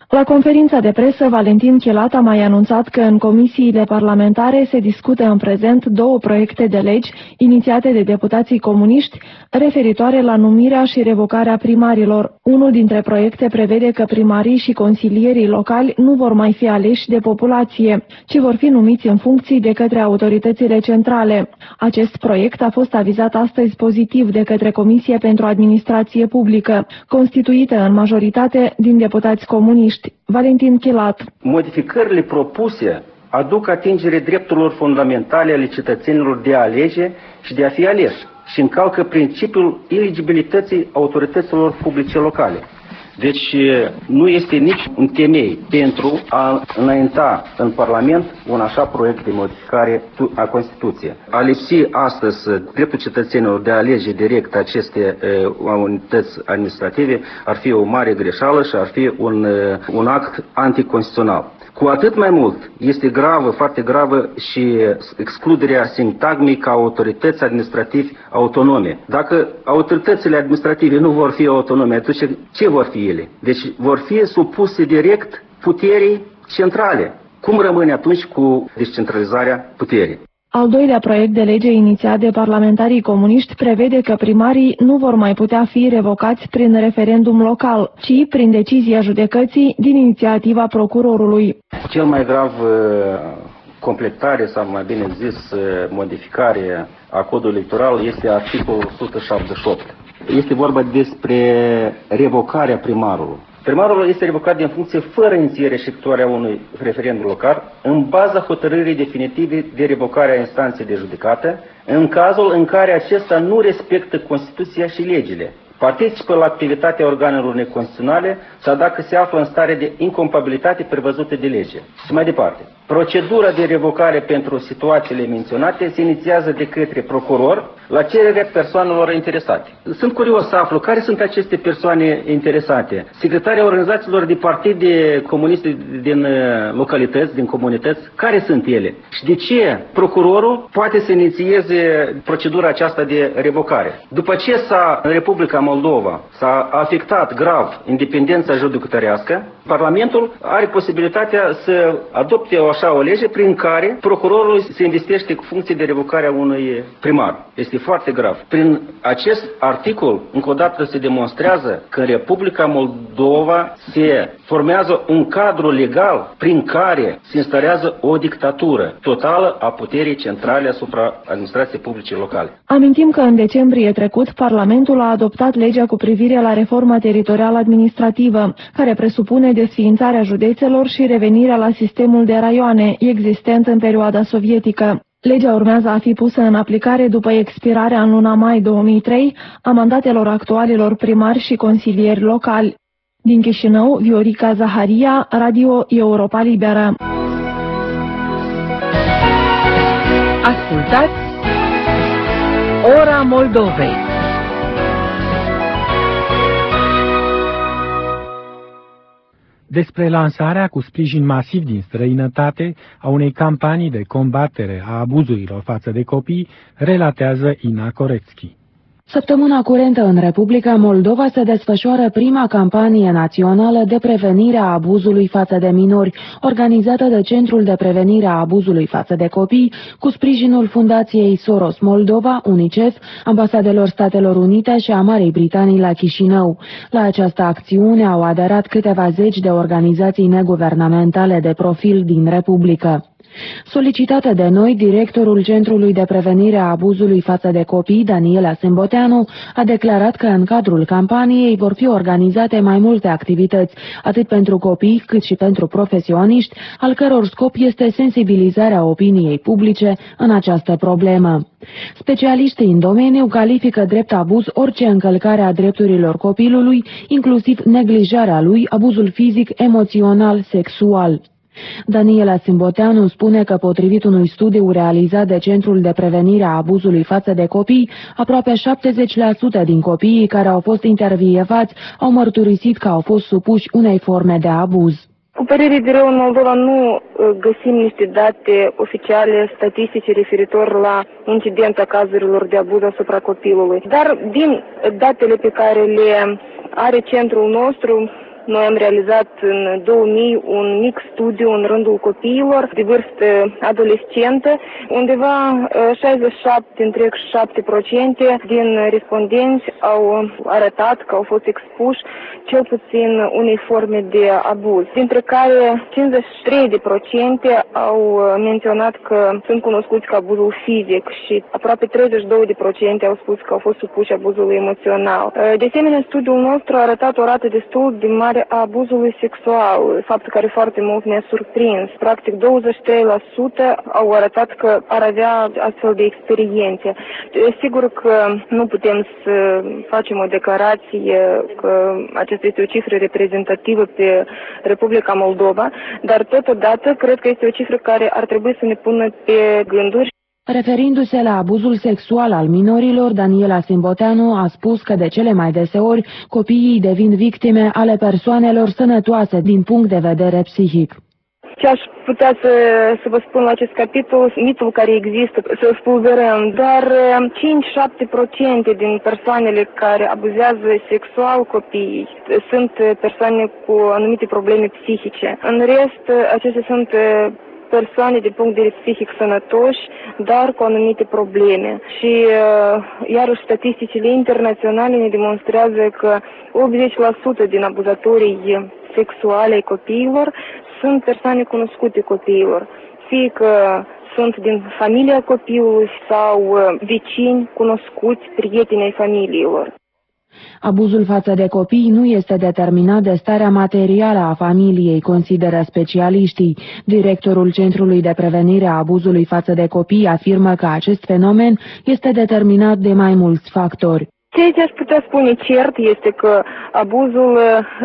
La conferința de presă, Valentin Chelat a mai anunțat că în comisiile parlamentare se discută în prezent 2 proiecte de legi inițiate de deputații comuniști referitoare la numirea și revocarea primarilor. Unul dintre proiecte prevede că primarii și consilierii locali nu vor mai fi aleși de populație, ci vor fi numiți în funcții de către autoritățile centrale. Acest proiect a fost avizat astăzi pozitiv de către Comisia pentru Administrație Publică, constituită în majoritate din deputați comuniști. Valentin Chelat. Modificările propuse aduc atingere drepturilor fundamentale ale cetățenilor de a alege și de a fi aleși și încalcă principiul eligibilității autorităților publice locale. Deci nu este nici un temei pentru a înainta în Parlament un așa proiect de modificare a Constituției. A lipsi astăzi dreptul cetățenilor de a alege direct aceste unități administrative ar fi o mare greșeală și ar fi un act anticonstituțional. Cu atât mai mult este gravă, foarte gravă și excluderea sintagmei ca autorități administrative autonome. Dacă autoritățile administrative nu vor fi autonome, atunci ce vor fi ele? Deci vor fi supuse direct puterii centrale. Cum rămâne atunci cu descentralizarea puterii? Al doilea proiect de lege inițiat de parlamentarii comuniști prevede că primarii nu vor mai putea fi revocați prin referendum local, ci prin decizia judecății din inițiativa procurorului. Cel mai grav completare sau mai bine zis modificare a codului electoral este articolul 178. Este vorba despre revocarea primarului. Primarul este revocat din funcție fără inițierea și efectuarea unui referendum local, în baza hotărârii definitive de revocare a instanței de judecată, în cazul în care acesta nu respectă Constituția și legile, participă la activitatea organelor neconstituționale sau dacă se află în stare de incompatibilitate prevăzută de lege. Și mai departe. Procedura de revocare pentru situațiile menționate se inițiază de către procuror la cererea persoanelor interesate. Sunt curios să aflu care sunt aceste persoane interesate. Secretarii organizațiilor de partide comuniste din localități, din comunități, care sunt ele? Și de ce procurorul poate să inițieze procedura aceasta de revocare? După ce în Republica Moldova s-a afectat grav independența judecătorească, Parlamentul are posibilitatea să adopte o lege prin care procurorul se investește cu funcție de revocare a unui primar. Este foarte grav. Prin acest articol, încă o dată se demonstrează că în Republica Moldova se formează un cadru legal prin care se instaurează o dictatură totală a puterii centrale asupra administrației publice locale. Amintim că în decembrie trecut, Parlamentul a adoptat legea cu privire la reforma teritorială administrativă, care presupune desființarea județelor și revenirea la sistemul de raioane existent în perioada sovietică. Legea urmează a fi pusă în aplicare după expirarea în luna mai 2003 a mandatelor actualilor primari și consilieri locali. Din Chișinău, Viorica Zaharia, Radio Europa Liberă. Ascultați Ora Moldovei. Despre lansarea cu sprijin masiv din străinătate a unei campanii de combatere a abuzurilor față de copii, relatează Ina Corecki. Săptămâna curentă în Republica Moldova se desfășoară prima campanie națională de prevenire a abuzului față de minori, organizată de Centrul de Prevenire a Abuzului față de Copii, cu sprijinul Fundației Soros Moldova, UNICEF, Ambasadelor Statelor Unite și a Marii Britanii la Chișinău. La această acțiune au aderat câteva zeci de organizații neguvernamentale de profil din Republică. Solicitată de noi, directorul Centrului de Prevenire a Abuzului față de Copii, Daniela Semboteanu, a declarat că în cadrul campaniei vor fi organizate mai multe activități, atât pentru copii cât și pentru profesioniști, al căror scop este sensibilizarea opiniei publice în această problemă. Specialiștii în domeniu califică drept abuz orice încălcare a drepturilor copilului, inclusiv neglijarea lui, abuzul fizic, emoțional, sexual. Daniela Simboteanu spune că, potrivit unui studiu realizat de Centrul de Prevenire a Abuzului față de Copii, aproape 70% din copiii care au fost intervievați au mărturisit că au fost supuși unei forme de abuz. Cu părere de rău, în Moldova nu găsim niște date oficiale, statistice referitor la incidența cazurilor de abuz asupra copilului. Dar din datele pe care le are centrul nostru, Noi am realizat în 2000 un mic studiu în rândul copiilor de vârstă adolescentă. Undeva 67% din respondenți au arătat că au fost expuși cel puțin unei forme de abuz, dintre care 53% au menționat că sunt cunoscuți ca abuzul fizic și aproape 32% au spus că au fost supuși abuzului emoțional. De asemenea, studiul nostru a arătat o rată destul de mare a abuzului sexual, fapt care foarte mult ne-a surprins. Practic 23% au arătat că ar avea astfel de experiențe. Sigur că nu putem să facem o declarație că aceasta este o cifră reprezentativă pe Republica Moldova, dar totodată cred că este o cifră care ar trebui să ne pună pe gânduri. Referindu-se la abuzul sexual al minorilor, Daniela Simboteanu a spus că de cele mai deseori copiii devin victime ale persoanelor sănătoase din punct de vedere psihic. Ce aș putea să vă spun la acest capitol, mitul care există, să-l spulberăm, doar 5-7% din persoanele care abuzează sexual copiii sunt persoane cu anumite probleme psihice. În rest, acestea sunt persoane din punct de vedere psihic sănătoși, dar cu anumite probleme. Și iarăși statisticile internaționale ne demonstrează că 80% din abuzatorii sexuale ai copiilor sunt persoane cunoscute copiilor, fie că sunt din familia copilului sau vecini cunoscuți, prieteni ai familiilor. Abuzul față de copii nu este determinat de starea materială a familiei, consideră specialiștii. Directorul Centrului de Prevenire a Abuzului față de copii afirmă că acest fenomen este determinat de mai mulți factori. Ceea ce aș putea spune cert este că abuzul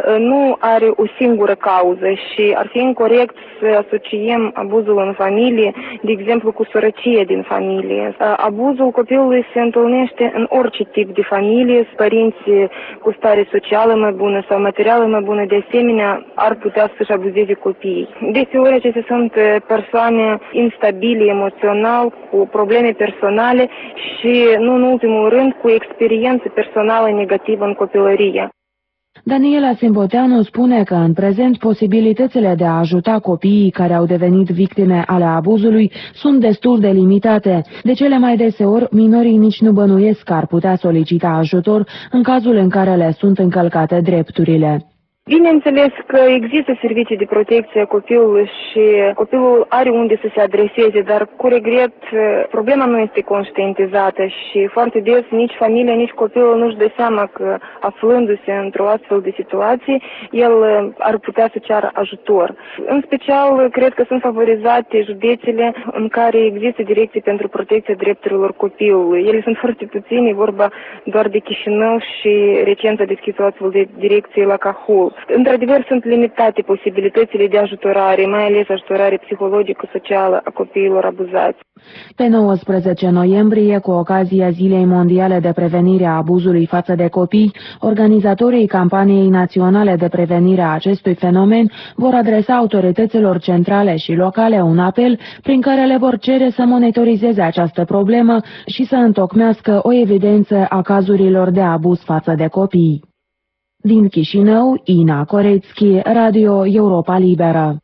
nu are o singură cauză și ar fi incorect să asociem abuzul în familie, de exemplu, cu sărăcie din familie. Abuzul copilului se întâlnește în orice tip de familie, părinți cu stare socială mai bună sau materială mai bună, de asemenea, ar putea să-și abuzeze copiii. Deseori acestea sunt persoane instabile emoțional, cu probleme personale și, nu în ultimul rând, cu experiență personală negativă în copilărie. Daniela Simboteanu spune că în prezent posibilitățile de a ajuta copiii care au devenit victime ale abuzului sunt destul de limitate. De cele mai deseori, minorii nici nu bănuiesc că ar putea solicita ajutor în cazul în care le sunt încălcate drepturile. Bineînțeles că există servicii de protecție a copilului și copilul are unde să se adreseze, dar cu regret problema nu este conștientizată și foarte des nici familia, nici copilul nu-și dă seama că aflându-se într-o astfel de situație, el ar putea să ceară ajutor. În special, cred că sunt favorizate județele în care există direcții pentru protecția drepturilor copilului. Ele sunt foarte puține, vorba doar de Chișinău și recent a deschis o astfel de direcție la Cahul. Într-adevăr, sunt limitate posibilitățile de ajutorare, mai ales ajutorare psihologică-socială a copiilor abuzați. Pe 19 noiembrie, cu ocazia Zilei Mondiale de Prevenire a Abuzului față de copii, organizatorii campaniei naționale de prevenire a acestui fenomen vor adresa autorităților centrale și locale un apel prin care le vor cere să monitorizeze această problemă și să întocmească o evidență a cazurilor de abuz față de copii. Din Chișinău, Ina Corețchi, Radio Europa Liberă.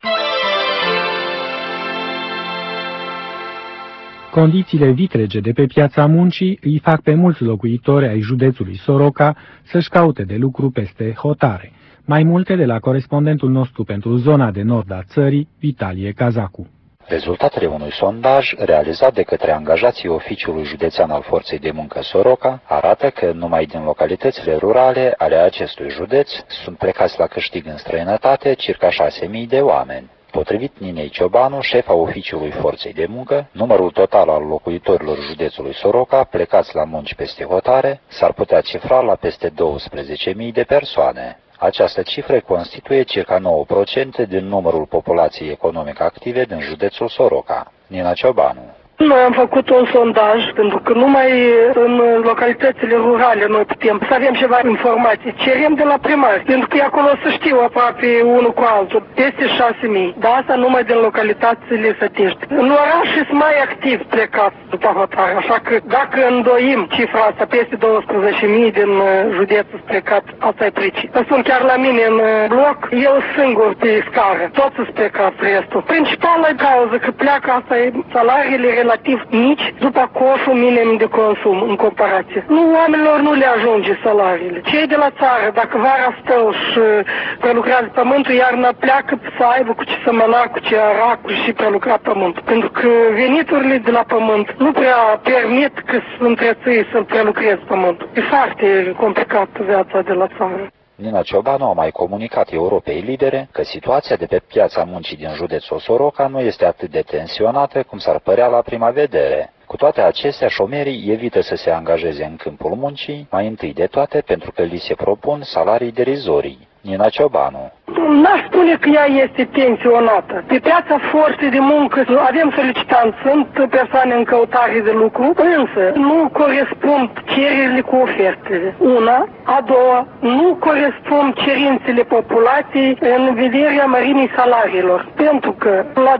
Condițiile vitrege de pe piața muncii îi fac pe mulți locuitori ai județului Soroca să-și caute de lucru peste hotare. Mai multe de la corespondentul nostru pentru zona de nord a țării, Vitalie Cazacu. Rezultatele unui sondaj realizat de către angajații Oficiului Județean al Forței de Muncă Soroca arată că numai din localitățile rurale ale acestui județ sunt plecați la câștig în străinătate circa 6.000 de oameni. Potrivit Ninei Ciobanu, șefa Oficiului Forței de Muncă, numărul total al locuitorilor județului Soroca plecați la munci peste hotare s-ar putea cifra la peste 12.000 de persoane. Această cifră constituie circa 9% din numărul populației economic active din județul Soroca. Nina Ciobanu. Noi am făcut un sondaj, pentru că numai în localitățile rurale noi putem să avem ceva informații. Cerem de la primari, pentru că acolo să știu aproape unul cu altul, peste 6.000. Dar asta numai din localitățile sătești. În oraș sunt mai activ plecați după hotare, așa că dacă îndoim cifra asta, peste 12.000 din județul plecat, asta e pricii. Sunt chiar la mine în bloc, eu singur pe scară, toți sunt plecați restul. Principala cauză că pleacă, asta e salariile relativ mici după coșul minim de consum în comparație. Nu, oamenilor nu le ajunge salariile. Cei de la țară, dacă vara stau și prelucrează pământul, iarna pleacă să aibă cu ce să măna, cu ce ara, cu și prelucra pământul. Pentru că veniturile de la pământ nu prea permit că să întreții să prelucrezi pământul. E foarte complicat viața de la țară. Nina Ciobanu a mai comunicat Europei Lidere că situația de pe piața muncii din județul Soroca nu este atât de tensionată cum s-ar părea la prima vedere. Cu toate acestea, șomerii evită să se angajeze în câmpul muncii, mai întâi de toate pentru că li se propun salarii derizorii. Nina Ciobanu. N-aș spune că ea este tensionată. Pe piața forței de muncă avem solicitanți, sunt persoane în căutare de lucru, însă nu corespund cererile cu ofertele. Una, a doua, nu corespund cerințele populației în vederea mărimii salariilor. Pentru că la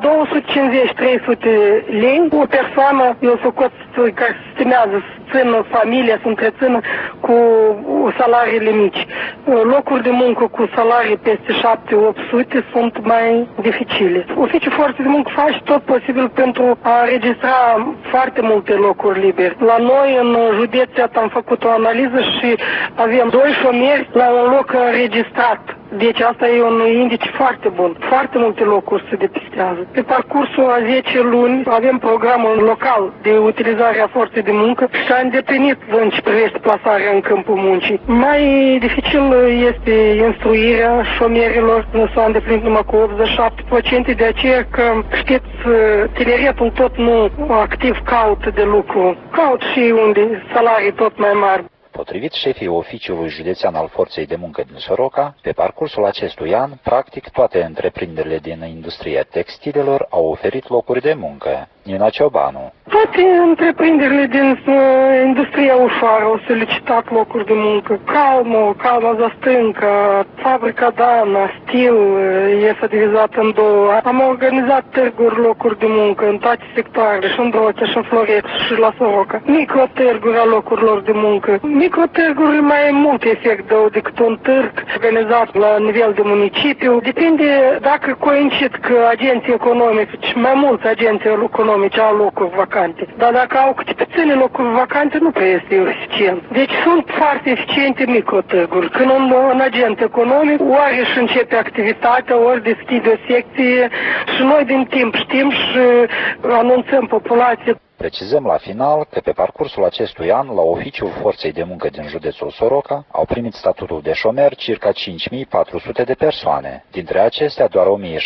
250-300 lei, o persoană, eu socot care se stimează, să țină familia, să întrețină cu salariile mici. Locuri de muncă cu salarii peste 700-800 sunt mai dificile. Oficiul Forței de Muncă face tot posibil pentru a înregistra foarte multe locuri libere. La noi, în județ, am făcut o analiză și avem 2 șomeri la un loc înregistrat. Deci asta e un indice foarte bun. Foarte multe locuri se depistează. Pe parcursul a 10 luni avem programul local de utilizare a forței de muncă și a îndeplinit în ce privește plasarea în câmpul muncii. Mai dificil este instruirea șomerilor, nu s-a îndeplinit numai cu 87%, de aceea că, știți, tineretul tot nu activ caută de lucru. Caut și unde salarii tot mai mari. Potrivit șefii Oficiului Județean al Forței de Muncă din Soroca, pe parcursul acestui an, practic toate întreprinderile din industria textilelor au oferit locuri de muncă. Nina Ciobanu. Toate întreprinderile din industria ușoară au solicitat locuri de muncă. Calma Zastânca, Fabrica Dana, Stil, este divizat în 2. Am organizat târguri locuri de muncă în toate sectoarele, și în Brotea, și în Florex, și la Soroca. Microtârguri a locurilor de muncă. Microtârguri mai mult efect dau decât un târg organizat la nivel de municipiu. Depinde dacă coincid că agenții economici, și mai mulți agenții economici au locuri vacante. Dar dacă au câte puține locuri vacante, nu prea este eficient. Deci sunt foarte eficiente microtârguri. Când un agent economic ori își începe activitatea, ori deschide o secție și noi din timp știm și anunțăm populației. Precizăm la final că pe parcursul acestui an, la Oficiul Forței de Muncă din județul Soroca, au primit statutul de șomer circa 5.400 de persoane. Dintre acestea, doar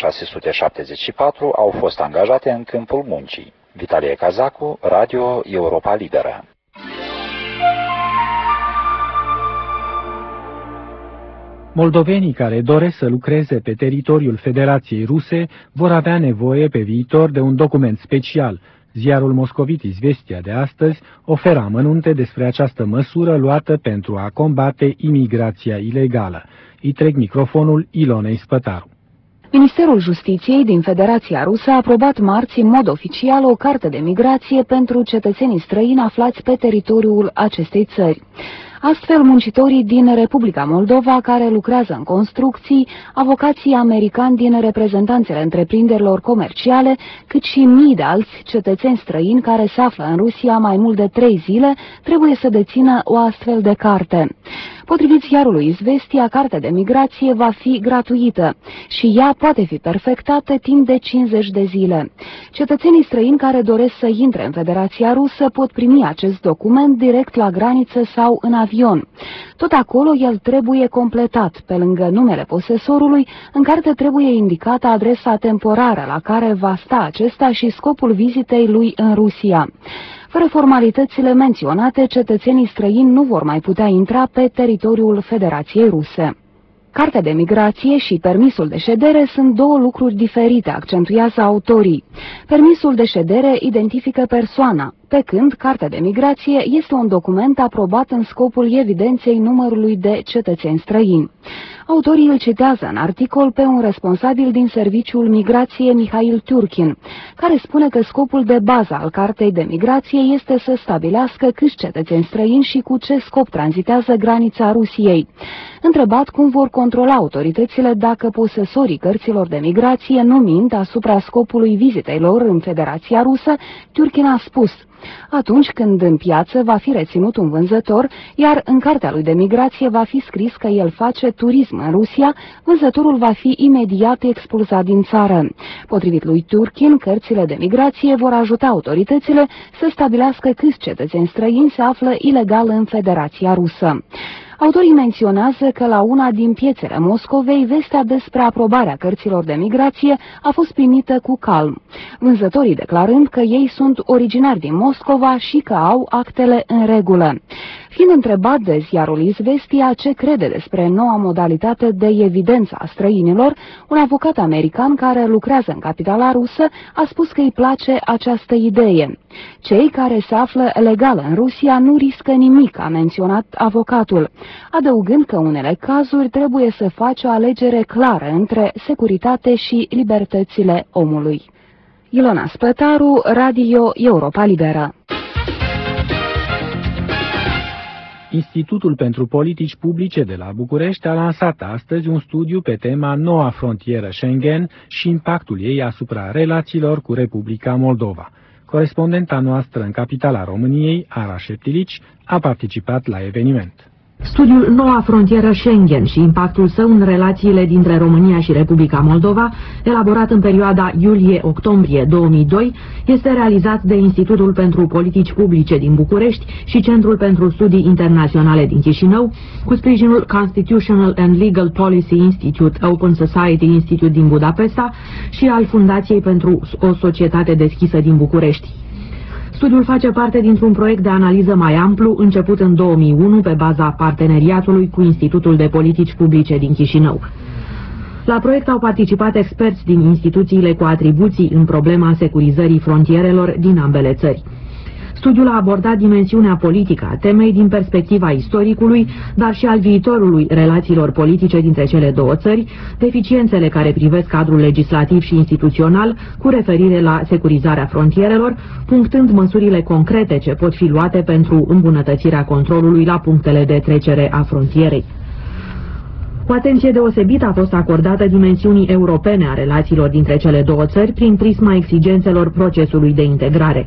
1.674 au fost angajate în câmpul muncii. Vitalie Cazacu, Radio Europa Liberă. Moldovenii care doresc să lucreze pe teritoriul Federației Ruse vor avea nevoie pe viitor de un document special. Ziarul moscovit Izvestia de astăzi oferă amănunte despre această măsură luată pentru a combate imigrația ilegală. Îi trec microfonul Ilonei Spătaru. Ministerul Justiției din Federația Rusă a aprobat marți în mod oficial o carte de migrație pentru cetățenii străini aflați pe teritoriul acestei țări. Astfel, muncitorii din Republica Moldova care lucrează în construcții, avocații americani din reprezentanțele întreprinderilor comerciale, cât și mii de alți cetățeni străini care se află în Rusia mai mult de 3 zile, trebuie să dețină o astfel de carte. Potrivit ziarului Izvestia, cartea de migrație va fi gratuită și ea poate fi perfectată timp de 50 de zile. Cetățenii străini care doresc să intre în Federația Rusă pot primi acest document direct la graniță sau în avion. Tot acolo el trebuie completat. Pe lângă numele posesorului, în carte trebuie indicată adresa temporară la care va sta acesta și scopul vizitei lui în Rusia. Fără formalitățile menționate, cetățenii străini nu vor mai putea intra pe teritoriul Federației Ruse. Cartea de migrație și permisul de ședere sunt două lucruri diferite, accentuează autorii. Permisul de ședere identifică persoana, pe când cartea de migrație este un document aprobat în scopul evidenței numărului de cetățeni străini. Autorii îl citează în articol pe un responsabil din Serviciul Migrație, Mihail Turkin, care spune că scopul de bază al cartei de migrație este să stabilească câți cetățeni străini și cu ce scop tranzitează granița Rusiei. Întrebat cum vor controla autoritățile dacă posesorii cărților de migrație nu mint asupra scopului vizitei lor în Federația Rusă, Turkin a spus: atunci când în piață va fi reținut un vânzător, iar în cartea lui de migrație va fi scris că el face turism în Rusia, vânzătorul va fi imediat expulzat din țară. Potrivit lui Turkin, cărțile de migrație vor ajuta autoritățile să stabilească câți cetățeni străini se află ilegal în Federația Rusă. Autorii menționează că la una din piețele Moscovei vestea despre aprobarea cărților de migrație a fost primită cu calm, vânzătorii declarând că ei sunt originari din Moscova și că au actele în regulă. Fiind întrebat de ziarul Izvestia ce crede despre noua modalitate de evidență a străinilor, un avocat american care lucrează în capitala rusă a spus că îi place această idee. Cei care se află legal în Rusia nu riscă nimic, a menționat avocatul, adăugând că în unele cazuri trebuie să faci o alegere clară între securitate și libertățile omului. Ilona Spătaru, Radio Europa Liberă. Institutul pentru Politici Publice de la București a lansat astăzi un studiu pe tema Noua frontieră Schengen și impactul ei asupra relațiilor cu Republica Moldova. Corespondenta noastră în capitala României, Ara Șeptilici, a participat la eveniment. Studiul Noua frontieră Schengen și impactul său în relațiile dintre România și Republica Moldova, elaborat în perioada iulie-octombrie 2002, este realizat de Institutul pentru Politici Publice din București și Centrul pentru Studii Internaționale din Chișinău, cu sprijinul Constitutional and Legal Policy Institute, Open Society Institute din Budapesta și al Fundației pentru o Societate Deschisă din București. Studiul face parte dintr-un proiect de analiză mai amplu, început în 2001 pe baza parteneriatului cu Institutul de Politici Publice din Chișinău. La proiect au participat experți din instituțiile cu atribuții în problema securizării frontierelor din ambele țări. Studiul a abordat dimensiunea politică a temei din perspectiva istoricului, dar și al viitorului relațiilor politice dintre cele două țări, deficiențele care privesc cadrul legislativ și instituțional cu referire la securizarea frontierelor, punctând măsurile concrete ce pot fi luate pentru îmbunătățirea controlului la punctele de trecere a frontierei. O atenție deosebită a fost acordată dimensiunii europene a relațiilor dintre cele două țări prin prisma exigențelor procesului de integrare.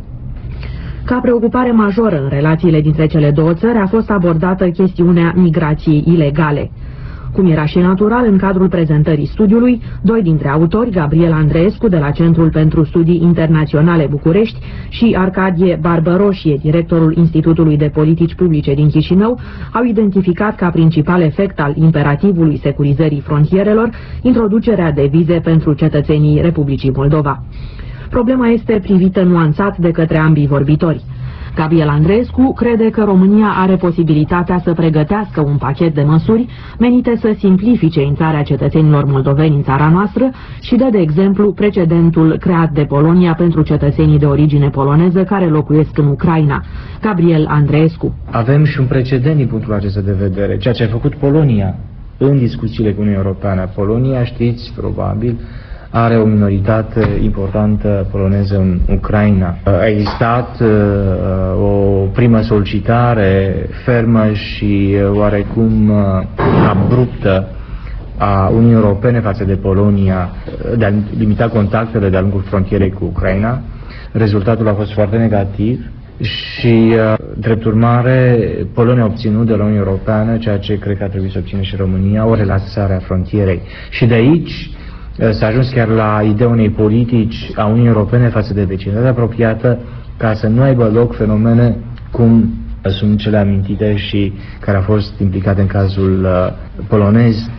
Ca preocupare majoră în relațiile dintre cele două țări a fost abordată chestiunea migrației ilegale. Cum era și natural, în cadrul prezentării studiului, doi dintre autori, Gabriel Andreescu de la Centrul pentru Studii Internaționale București și Arcadie Barbăroșie, directorul Institutului de Politici Publice din Chișinău, au identificat ca principal efect al imperativului securizării frontierelor introducerea de vize pentru cetățenii Republicii Moldova. Problema este privită nuanțat de către ambii vorbitori. Gabriel Andreescu crede că România are posibilitatea să pregătească un pachet de măsuri menite să simplifice intrarea cetățenilor moldoveni în țara noastră și dă de exemplu precedentul creat de Polonia pentru cetățenii de origine poloneză care locuiesc în Ucraina. Gabriel Andreescu. Avem și un precedent din punctul acesta de vedere, ceea ce a făcut Polonia în discuțiile cu Uniunea Europeană. Polonia, știți, probabil, are o minoritate importantă poloneză în Ucraina. A existat o primă solicitare fermă și oarecum abruptă a Uniunii Europene față de Polonia de a limita contactele de-a lungul frontierei cu Ucraina. Rezultatul a fost foarte negativ și, drept urmare, Polonia a obținut de la Uniunea Europeană ceea ce cred că ar trebui să obțină și România, o relaxare a frontierei. Și de aici s-a ajuns chiar la ideea unei politici a Uniunii Europene față de vecinătatea apropiată, ca să nu aibă loc fenomene cum sunt cele amintite și care au fost implicate în cazul polonez.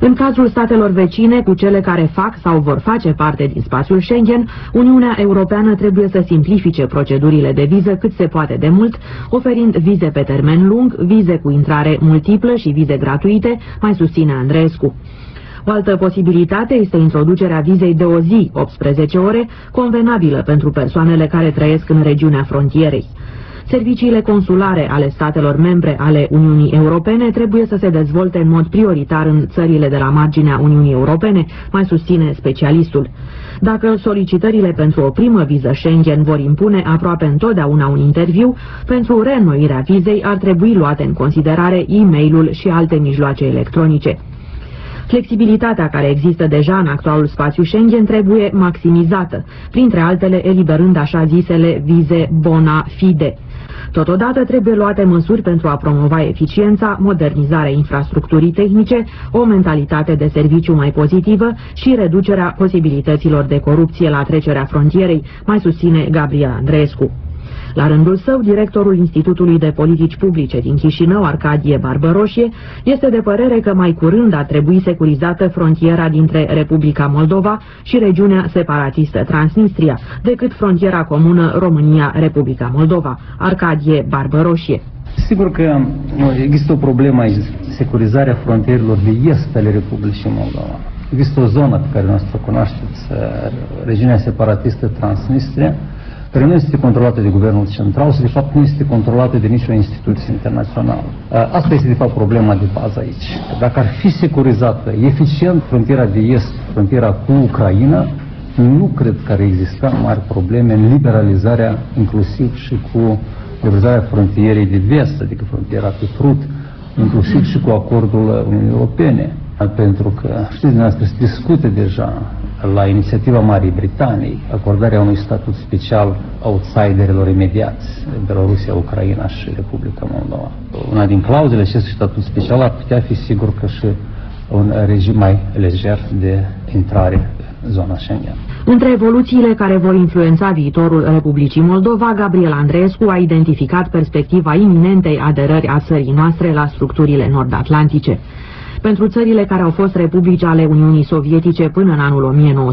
În cazul statelor vecine cu cele care fac sau vor face parte din spațiul Schengen, Uniunea Europeană trebuie să simplifice procedurile de viză cât se poate de mult, oferind vize pe termen lung, vize cu intrare multiplă și vize gratuite, mai susține Andreescu. O altă posibilitate este introducerea vizei de o zi, 18 ore, convenabilă pentru persoanele care trăiesc în regiunea frontierei. Serviciile consulare ale statelor membre ale Uniunii Europene trebuie să se dezvolte în mod prioritar în țările de la marginea Uniunii Europene, mai susține specialistul. Dacă solicitările pentru o primă viză Schengen vor impune aproape întotdeauna un interviu, pentru reînnoirea vizei ar trebui luate în considerare e-mail-ul și alte mijloace electronice. Flexibilitatea care există deja în actualul spațiu Schengen trebuie maximizată, printre altele eliberând așa zisele vize bona fide. Totodată trebuie luate măsuri pentru a promova eficiența, modernizarea infrastructurii tehnice, o mentalitate de serviciu mai pozitivă și reducerea posibilităților de corupție la trecerea frontierei, mai susține Gabriel Andreescu. La rândul său, directorul Institutului de Politici Publice din Chișinău, Arcadie Barbăroșie, este de părere că mai curând ar trebui securizată frontiera dintre Republica Moldova și regiunea separatistă Transnistria, decât frontiera comună România-Republica Moldova. Arcadie Barbăroșie. Sigur că există o problemă aici, securizarea frontierelor de est ale Republicii Moldova. Există o zonă pe care noastră o cunoașteți, regiunea separatistă Transnistria, care nu este controlată de guvernul central și de fapt nu este controlată de nicio instituție internațională. Asta este de fapt problema de bază aici. Dacă ar fi securizată eficient frontiera de est, frontiera cu Ucraina, nu cred că ar exista mari probleme în liberalizarea inclusiv și cu liberalizarea frontierei de vest, adică frontiera pe Prut, inclusiv și cu acordul Uniunii Europene. Pentru că, știți dumneavoastră, se discute deja la inițiativa Marii Britanii acordarea unui statut special outsiderilor imediați, Belarusia, Ucraina și Republica Moldova. Una din clauzele acestui statut special ar putea fi sigur că și un regim mai lejer de intrare în zona Schengen. Între evoluțiile care vor influența viitorul Republicii Moldova, Gabriel Andreescu a identificat perspectiva iminentei aderări a țării noastre la structurile nord-atlantice. Pentru țările care au fost republici ale Uniunii Sovietice până în anul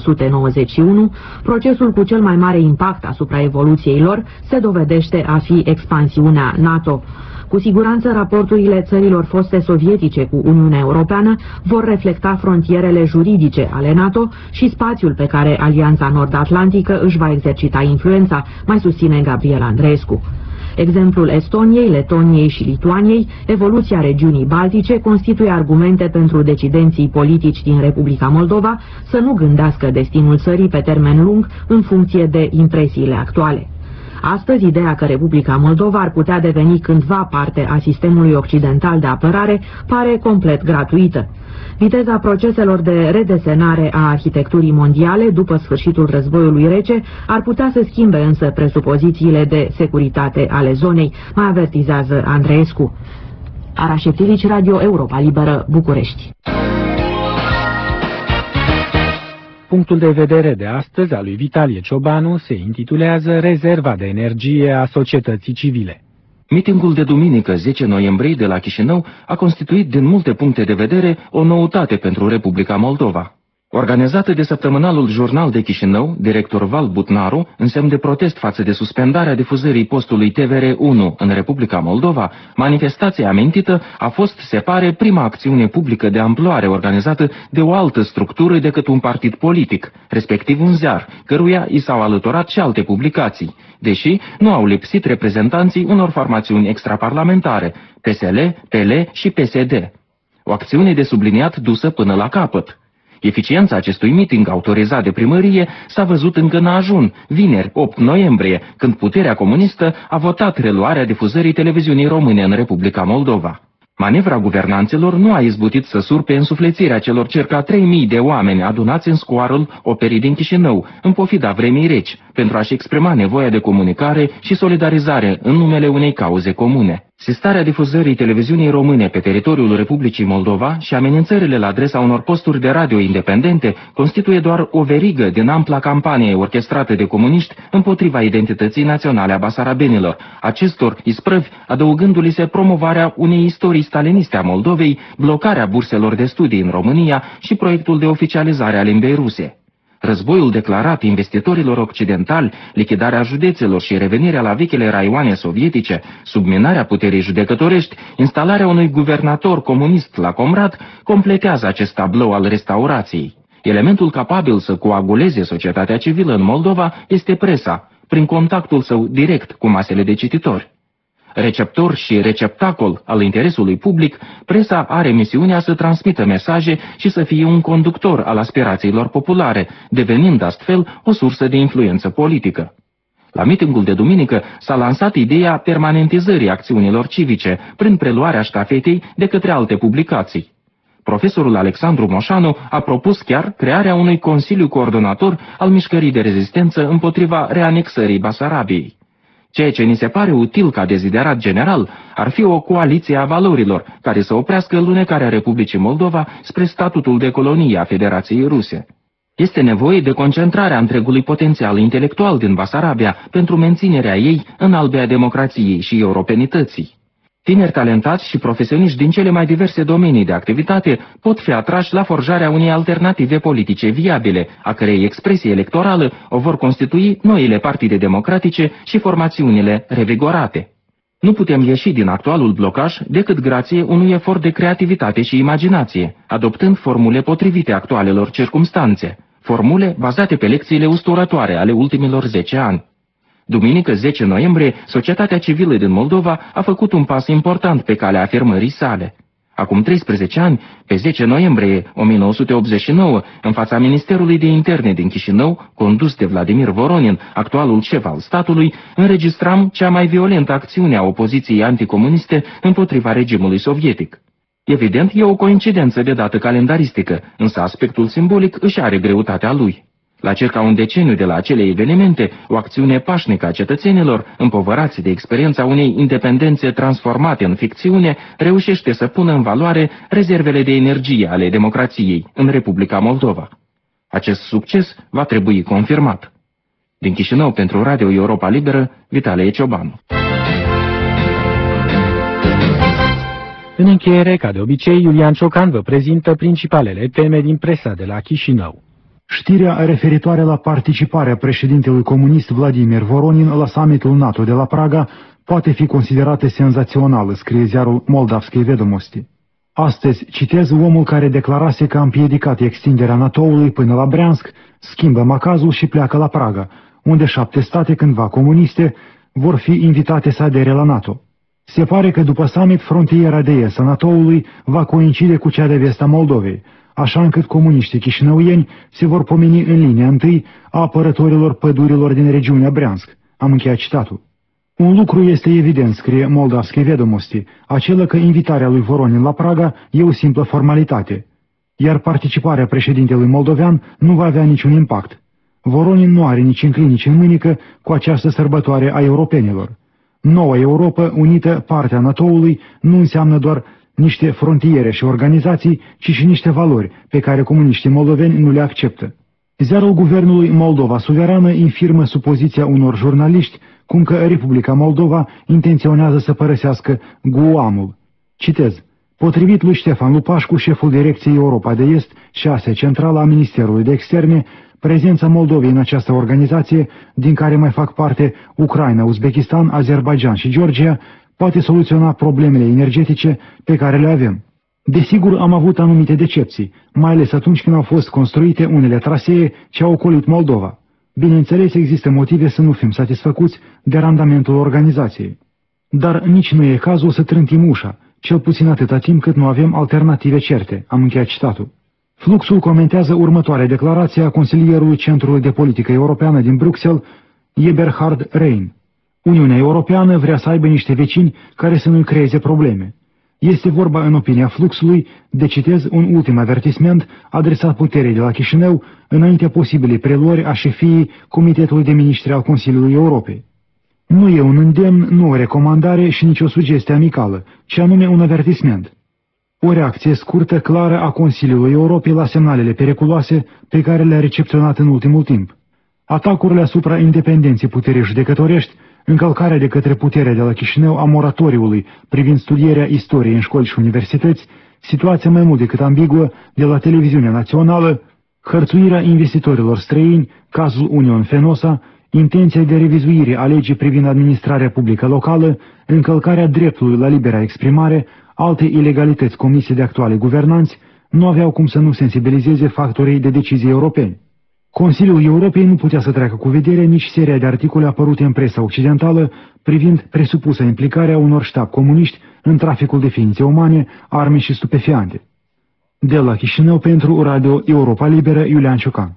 1991, procesul cu cel mai mare impact asupra evoluției lor se dovedește a fi expansiunea NATO. Cu siguranță, raporturile țărilor foste sovietice cu Uniunea Europeană vor reflecta frontierele juridice ale NATO și spațiul pe care Alianța Nord-Atlantică își va exercita influența, mai susține Gabriel Andreescu. Exemplul Estoniei, Letoniei și Lituaniei, evoluția regiunii Baltice constituie argumente pentru decidenții politici din Republica Moldova să nu gândească destinul țării pe termen lung în funcție de impresiile actuale. Astăzi, ideea că Republica Moldova ar putea deveni cândva parte a sistemului occidental de apărare pare complet gratuită. Viteza proceselor de redesenare a arhitecturii mondiale după sfârșitul războiului rece ar putea să schimbe însă presupozițiile de securitate ale zonei, mai avertizează Andreescu. Araș Șeptilici, Radio Europa Liberă, București. Punctul de vedere de astăzi al lui Vitalie Ciobanu se intitulează Rezerva de energie a societății civile. Mitingul de duminică 10 noiembrie de la Chișinău a constituit din multe puncte de vedere o noutate pentru Republica Moldova. Organizată de săptămânalul Jurnal de Chișinău, director Val Butnaru, în semn de protest față de suspendarea difuzării postului TVR1 în Republica Moldova, manifestația amintită a fost, se pare, prima acțiune publică de amploare organizată de o altă structură decât un partid politic, respectiv un ziar, căruia i s-au alăturat și alte publicații, deși nu au lipsit reprezentanții unor formațiuni extraparlamentare, PSL, PL și PSD. O acțiune de subliniat dusă până la capăt. Eficiența acestui meeting autorizat de primărie s-a văzut încă în ajun, vineri, 8 noiembrie, când puterea comunistă a votat reluarea difuzării televiziunii române în Republica Moldova. Manevra guvernanților nu a izbutit să surpe însuflețirea celor circa 3.000 de oameni adunați în scoarul Operii din Chișinău, în pofida vremii reci, pentru a-și exprima nevoia de comunicare și solidarizare în numele unei cauze comune. Sistarea difuzării televiziunii române pe teritoriul Republicii Moldova și amenințările la adresa unor posturi de radio independente constituie doar o verigă din ampla campanie orchestrată de comuniști împotriva identității naționale a basarabenilor, acestor isprăvi adăugându-li se promovarea unei istorii staliniste a Moldovei, blocarea burselor de studii în România și proiectul de oficializare a limbii ruse. Războiul declarat investitorilor occidentali, lichidarea județelor și revenirea la vechile raioane sovietice, subminarea puterii judecătorești, instalarea unui guvernator comunist la Comrat, completează acest tablou al restaurației. Elementul capabil să coaguleze societatea civilă în Moldova este presa, prin contactul său direct cu masele de cititori. Receptor și receptacol al interesului public, presa are misiunea să transmită mesaje și să fie un conductor al aspirațiilor populare, devenind astfel o sursă de influență politică. La mitingul de duminică s-a lansat ideea permanentizării acțiunilor civice prin preluarea ștafetei de către alte publicații. Profesorul Alexandru Moșanu a propus chiar crearea unui consiliu coordonator al mișcării de rezistență împotriva reanexării Basarabiei. Ceea ce ni se pare util ca deziderat general ar fi o coaliție a valorilor care să oprească lunecarea Republicii Moldova spre statutul de colonie a Federației Ruse. Este nevoie de concentrarea întregului potențial intelectual din Basarabia pentru menținerea ei în albea democrației și europenității. Tineri talentați și profesioniști din cele mai diverse domenii de activitate pot fi atrași la forjarea unei alternative politice viabile, a cărei expresie electorală o vor constitui noile partide democratice și formațiunile revigorate. Nu putem ieși din actualul blocaj decât grație unui efort de creativitate și imaginație, adoptând formule potrivite actualelor circumstanțe, formule bazate pe lecțiile usturătoare ale ultimilor 10 ani. Duminică 10 noiembrie, societatea civilă din Moldova a făcut un pas important pe calea afirmării sale. Acum 13 ani, pe 10 noiembrie 1989, în fața Ministerului de Interne din Chișinău, condus de Vladimir Voronin, actualul șef al statului, înregistram cea mai violentă acțiune a opoziției anticomuniste împotriva regimului sovietic. Evident, e o coincidență de dată calendaristică, însă aspectul simbolic își are greutatea lui. La circa un deceniu de la acele evenimente, o acțiune pașnică a cetățenilor, împovărați de experiența unei independențe transformate în ficțiune, reușește să pună în valoare rezervele de energie ale democrației în Republica Moldova. Acest succes va trebui confirmat. Din Chișinău pentru Radio Europa Liberă, Vitalie Ciobanu. În încheiere, ca de obicei, Iulian Ciocan vă prezintă principalele teme din presa de la Chișinău. Știrea referitoare la participarea președintelui comunist Vladimir Voronin la summitul NATO de la Praga poate fi considerată senzațională, scrie ziarul Moldavskei Vedomosti. Astăzi, citez, omul care declarase că a împiedicat extinderea NATO-ului până la Briansk, schimbă macazul și pleacă la Praga, unde 7 state cândva comuniste vor fi invitate să adere la NATO. Se pare că după summit frontiera de est a NATO-ului va coincide cu cea de vest a Moldovei, așa încât comuniștii chișinăuieni se vor pomeni în linia întâi a apărătorilor pădurilor din regiunea Briansk. Am încheiat citatul. Un lucru este evident, scrie Moldavskei Vedomosti, acela că invitarea lui Voronin la Praga e o simplă formalitate, iar participarea președintelui moldovean nu va avea niciun impact. Voronin nu are nici înclin, nici în mânică cu această sărbătoare a europenilor. Noua Europa, unită partea NATO-ului, nu înseamnă doar niște frontiere și organizații, ci și niște valori pe care comuniștii moldoveni nu le acceptă. Ziarul guvernului Moldova Suverană infirmă supoziția unor jurnaliști cum că Republica Moldova intenționează să părăsească Guamul. Citez. Potrivit lui Ștefan Lupașcu, șeful Direcției Europa de Est și Asia Centrală a Ministerului de Externe, prezența Moldovei în această organizație, din care mai fac parte Ucraina, Uzbekistan, Azerbaidjan și Georgia, poate soluționa problemele energetice pe care le avem. Desigur, am avut anumite decepții, mai ales atunci când au fost construite unele trasee ce au ocolit Moldova. Bineînțeles, există motive să nu fim satisfăcuți de randamentul organizației. Dar nici nu e cazul să trântim ușa, cel puțin atâta timp cât nu avem alternative certe. Am încheiat citatul. Fluxul comentează următoarea declarație a consilierului Centrului de Politică Europeană din Bruxelles, Eberhard Rehn. Uniunea Europeană vrea să aibă niște vecini care să nu creeze probleme. Este vorba, în opinia Fluxului, de, citez, un ultim avertisment adresat puterii de la Chișinău înainte posibilei preluări a șefiei Comitetului de Ministri al Consiliului Europei. Nu e un îndemn, nu o recomandare și nici o sugestie amicală, ci anume un avertisment. O reacție scurtă, clară a Consiliului Europei la semnalele periculoase pe care le-a recepționat în ultimul timp. Atacurile asupra independenței puterii judecătorești, încălcarea de către puterea de la Chișinău a moratoriului privind studierea istoriei în școli și universități, situația mai mult decât ambiguă de la televiziunea națională, hărțuirea investitorilor străini, cazul Union Fenosa, intenția de revizuire a legii privind administrarea publică locală, încălcarea dreptului la libera exprimare, alte ilegalități comise de actuale guvernanți, nu aveau cum să nu sensibilizeze factorii de decizii europeni. Consiliul Europei nu putea să treacă cu vedere nici seria de articole apărute în presa occidentală privind presupusă implicarea unor ștabi comuniști în traficul de ființe umane, arme și stupefiante. De la Chișinău pentru Radio Europa Liberă, Iulian Ciocan.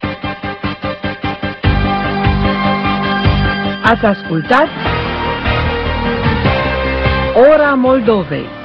Ați ascultat Ora Moldovei.